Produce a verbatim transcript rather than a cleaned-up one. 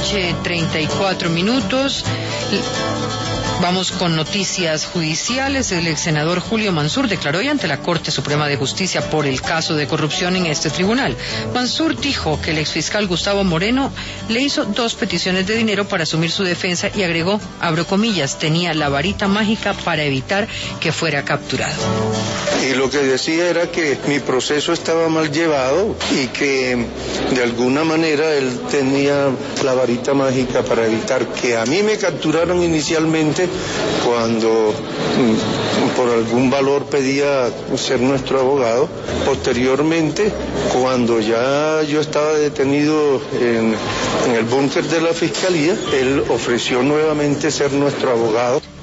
noche, treinta y cuatro minutos. Vamos con noticias judiciales. El ex senador Julio Mansur declaró hoy ante la Corte Suprema de Justicia por el caso de corrupción en este tribunal. Mansur dijo que el exfiscal Gustavo Moreno le hizo dos peticiones de dinero para asumir su defensa y agregó, abro comillas, tenía la varita mágica para evitar que fuera capturado. Y lo que decía era que mi proceso estaba mal llevado y que de alguna manera él tenía la varita mágica para evitar que a mí me capturaran inicialmente cuando por algún valor pedía ser nuestro abogado. Posteriormente, cuando ya yo estaba detenido en, en el búnker de la Fiscalía, él ofreció nuevamente ser nuestro abogado.